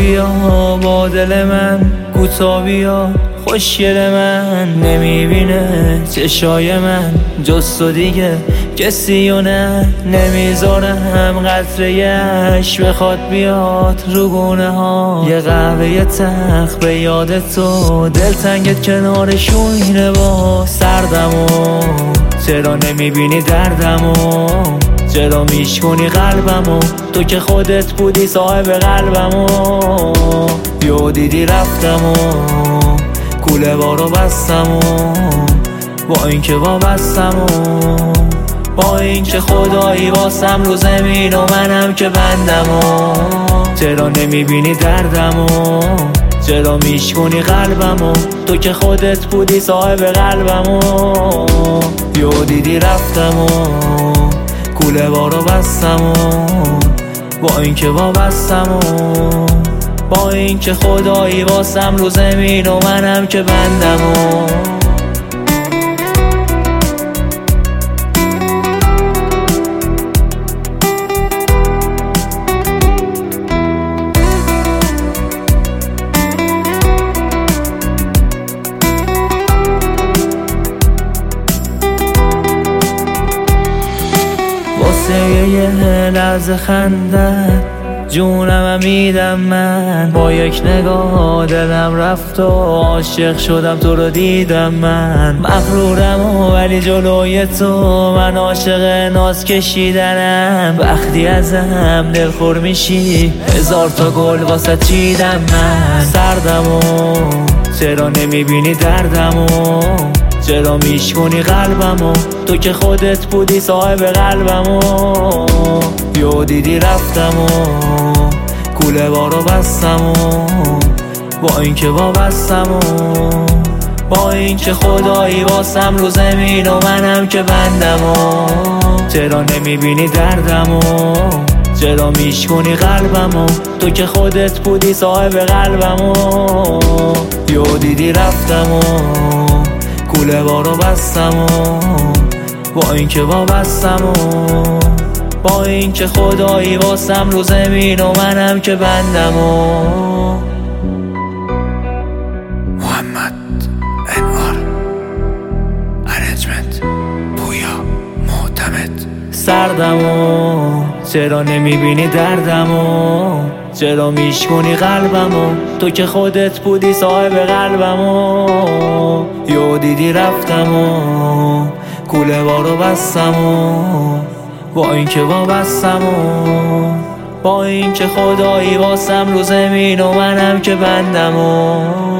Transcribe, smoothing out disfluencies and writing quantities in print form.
بیا با دل من کوتا بیا، خوشگل من نمیبینه چشای من جز تو دیگه کسی و نه نمیذارم قطره اش بخواد بیاد رو گونه ها. یه قهوه تلخ به یاد تو، دلتنگت کنارشونه با سردمو، چرا نمیبینی دردمو، چرا میشکنی قلبمو، تو که خودت بودی صاحب قلبمو. یو دیدی رفتمو کوله بارو بستمو، با اینکه وابستمو، با اینکه خدایی واسم رو زمین و منم که بندمو. چرا نمیبینی دردمو، چرا میشکنی قلبمو، تو که خودت بودی صاحب قلبمو. یو دیدی رفتمو کوله بارو بستمو، با اینکه وابستمو، با اینکه خدایی واسم رو زمین و منم که بندمو. واسه یه لحظه خنده جونم میدم من، با یک نگاه دلم رفت و عاشق شدم تو رو دیدم من. مغرورم ولی جلوی تو من عاشق ناز کشیدنم، وقتی ازم دلخور میشی هزار تا گل واسه چیدم من. سردمو چرا نمیبینی دردمو، چرا میشکنی قلبمو، تو که خودت بودی صاحب قلبمو. یو دیدی رفتمو کوله بارو بستمو، با اینکه وابستمو، با اینکه خدایی واسم رو زمین و منم که بندمو. چرا نمیبینی دردمو، چرا میشکنی قلبمو، تو که خودت بودی صاحب قلبمو. یو دیدی رفتمو کوله بارو بستمو، با اینکه وابستمو، با اینکه خدایی واسم رو زمین و منم که بندمو. محمد انوار ارنجمنت پویا معتمد. سردمو چرا نمیبینی دردمو، چرا میشکنی قلبمو، تو که خودت بودی صاحب قلبمو. یو دیدی رفتمو کوله بارو بستمو، با اینکه وابستمو، با اینکه خدایی واسم رو زمین و منم که بندمو.